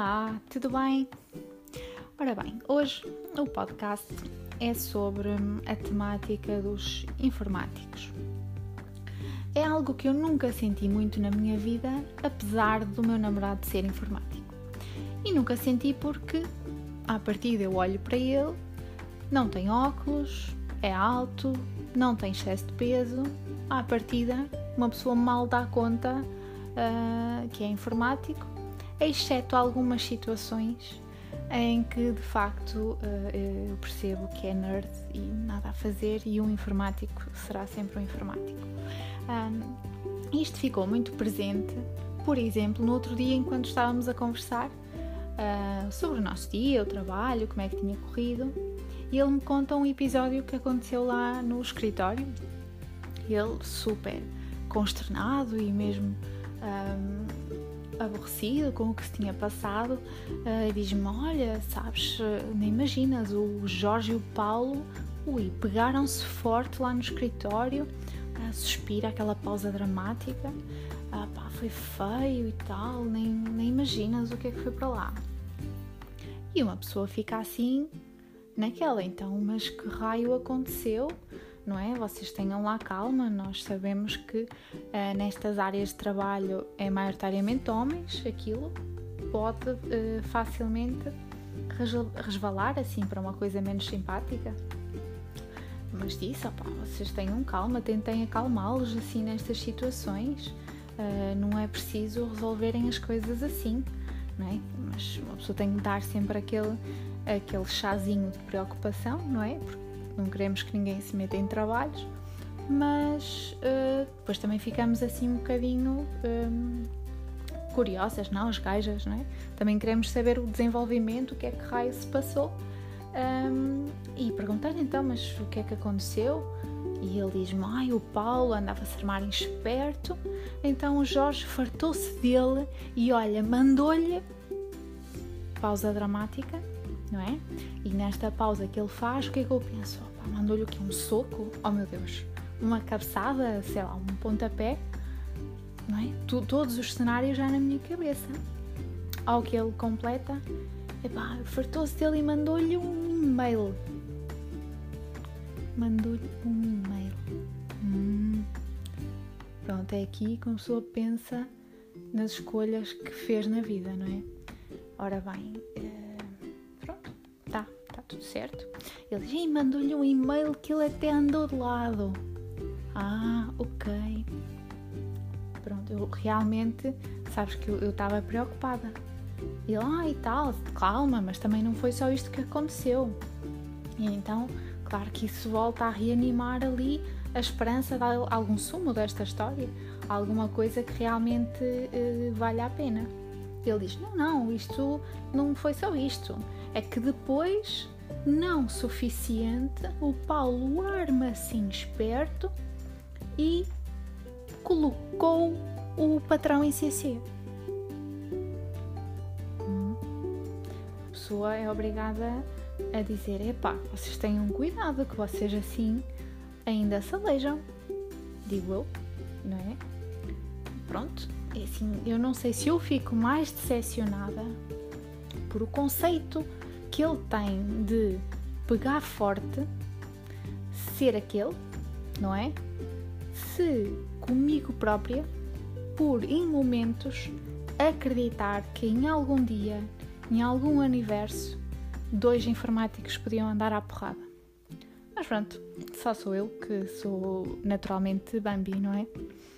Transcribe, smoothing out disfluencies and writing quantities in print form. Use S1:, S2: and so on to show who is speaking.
S1: Olá, tudo bem? Ora bem, hoje o podcast é sobre a temática dos informáticos. É algo que eu nunca senti muito na minha vida, apesar do meu namorado ser informático. E nunca senti porque, à partida, eu olho para ele, não tem óculos, é alto, não tem excesso de peso. À partida, uma pessoa mal dá conta que é informático, exceto algumas situações em que de facto eu percebo que é nerd e nada a fazer, e um informático será sempre um informático. Isto ficou muito presente, por exemplo, no outro dia enquanto estávamos a conversar sobre o nosso dia, o trabalho, como é que tinha corrido, e ele me conta um episódio que aconteceu lá no escritório. Ele super consternado e mesmo aborrecido com o que se tinha passado, diz-me: olha, sabes, nem imaginas, o Jorge e o Paulo pegaram-se forte lá no escritório, suspira, aquela pausa dramática, foi feio e tal, nem imaginas o que é que foi para lá. E uma pessoa fica assim naquela, então, mas que raio aconteceu? Não é? Vocês tenham lá calma, nós sabemos que nestas áreas de trabalho é maioritariamente homens, aquilo pode facilmente resvalar assim para uma coisa menos simpática. Mas disse, vocês tenham calma, tentem acalmá-los assim nestas situações, não é preciso resolverem as coisas assim, não é? Mas uma pessoa tem que dar sempre aquele chazinho de preocupação, não é? Porque não queremos que ninguém se meta em trabalhos, mas depois também ficamos assim um bocadinho curiosas, não? As gajas, não é? Também queremos saber o desenvolvimento, o que é que raio se passou, e perguntar-lhe então, mas o que é que aconteceu? E ele diz-me, o Paulo andava-se a armar esperto, então o Jorge fartou-se dele e olha, mandou-lhe, pausa dramática, não é? E nesta pausa que ele faz, o que é que eu penso? Mandou-lhe o quê? Um soco? Oh meu Deus! Uma cabeçada, sei lá, um pontapé, não é? Todos os cenários já na minha cabeça. Ao que ele completa, fartou-se dele e mandou-lhe um e-mail. Pronto, é aqui que uma pessoa pensa nas escolhas que fez na vida, não é? Ora bem, está tudo certo. Ele diz, mandou-lhe um e-mail que ele até andou de lado. Ok. Pronto, eu realmente, sabes que eu estava preocupada. E ele, e tal, calma, mas também não foi só isto que aconteceu. E então, claro que isso volta a reanimar ali a esperança de algum sumo desta história, alguma coisa que realmente vale a pena. Ele diz, não, isto não foi só isto. É que depois, não suficiente, o Paulo arma-se esperto e colocou o patrão em CC. A pessoa é obrigada a dizer, vocês tenham cuidado, que vocês assim ainda se aleijam. Digo eu, não é? Pronto, é assim, eu não sei se eu fico mais decepcionada por o conceito que ele tem de pegar forte, ser aquele, não é? Se comigo própria, por em momentos acreditar que em algum dia, em algum universo, 2 informáticos podiam andar à porrada. Mas pronto, só sou eu que sou naturalmente Bambi, não é?